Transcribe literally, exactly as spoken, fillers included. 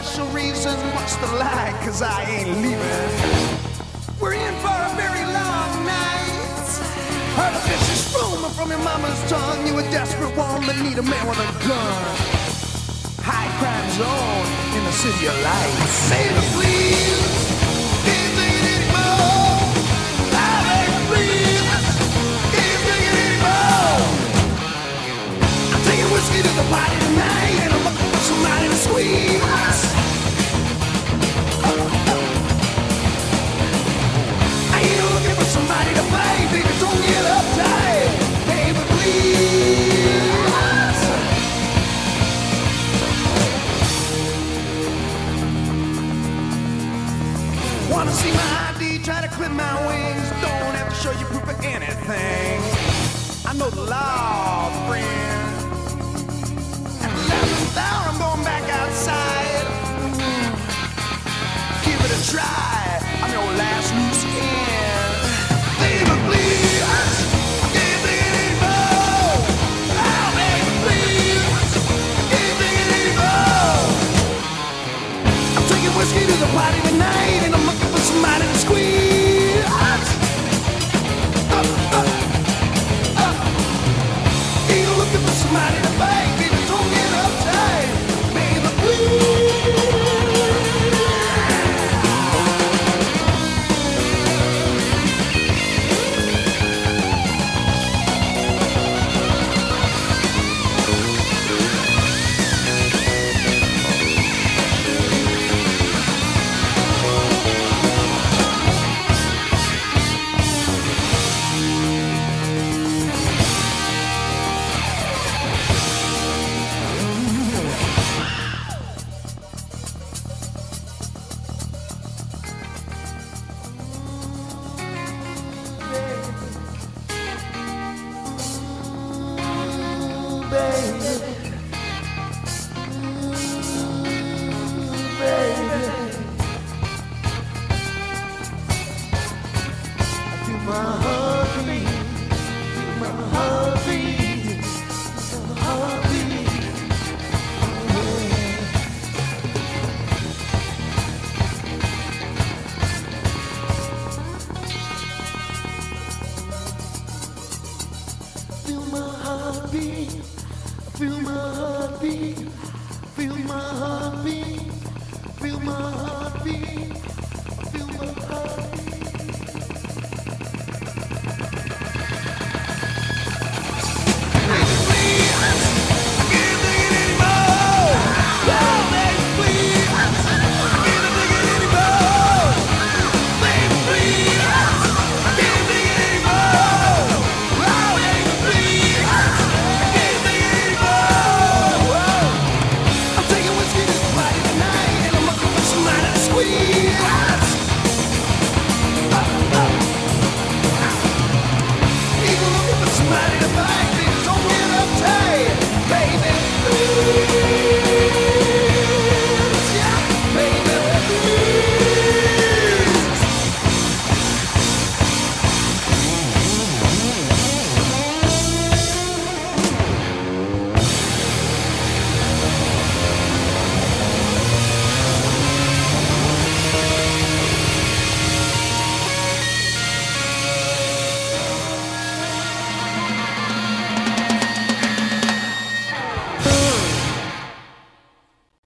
special reason, what's the lie, cause I ain't leaving. We're in for a very long night. Heard a vicious rumor from your mama's tongue. You a desperate woman, need a man with a gun. High crime zone in the city of lights. Save me please, can't take it anymore. I beg you please, can't take it anymore. I'm taking whiskey to the party tonight, and I'm looking for somebody to squeeze. I ain't looking for somebody to fight, baby, don't get uptight, baby, please. Wanna see my I D, try to clip my wings, don't have to show you proof of anything. I know the law, friend. At the eleventh hour, I'm going back outside. Give it a try, I'm your last loose end. Baby, please, I can't take it anymore. Oh, baby, please, I can't take it anymore. I'm taking whiskey to the party tonight, and I'm looking for somebody to squeeze. Uh, uh, uh. Ain't looking for somebody to fight, baby, don't get uptight, baby, please. Feel my heartbeat, feel my heartbeat, feel my heartbeat.